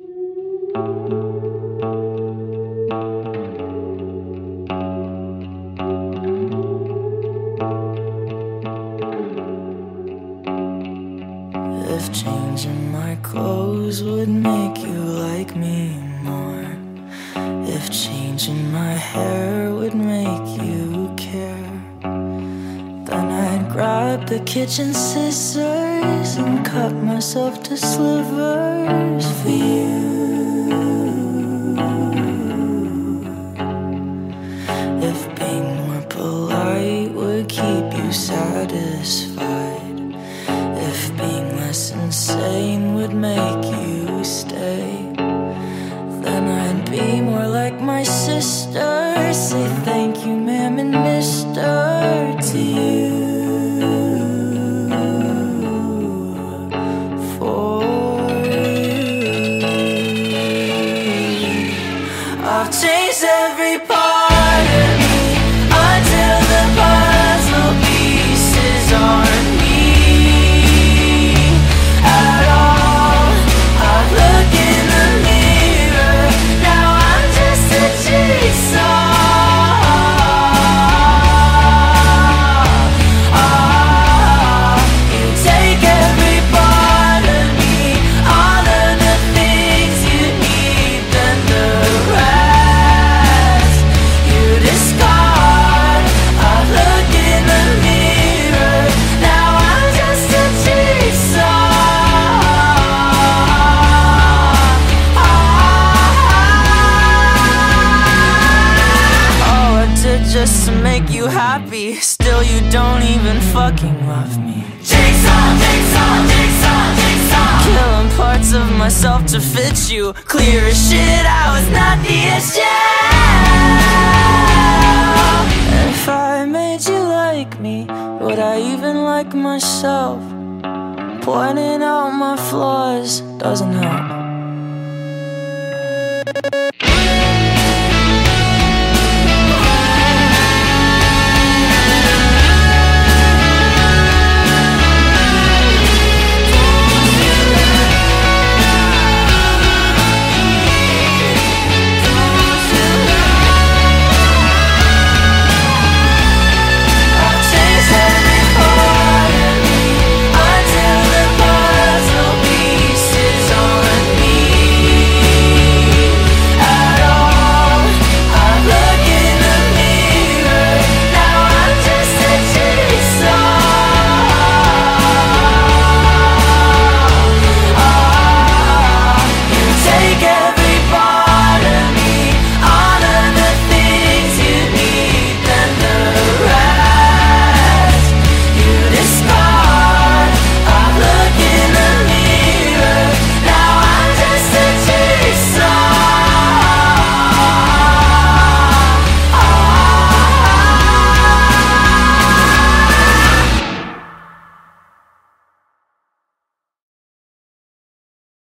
If changing my clothes would make you like me more, if changing my hair would make you care, then I'd grab the kitchen scissors and cut myself to slivers for you. If being more polite would keep you satisfied, if being less insane would make you stay, then I'd be more like my sister. Say thank you, ma'am and mister, to you. For you, I've changed every part of me until the puzzle pieces aren't me at all. I look in the mirror, now I'm just a jigsaw. You take every part of me, all of the things you need, then the rest you discard. I look in the mirror, now I'm just a jigsaw. All I did just to make you happy, still you don't even fucking love me. Jigsaw, jigsaw, jigsaw, jigsaw. Killing parts of myself to fit you. Clear as shit, I was not the issue. If I made you like me, would I even like myself? Pointing out my flaws doesn't help.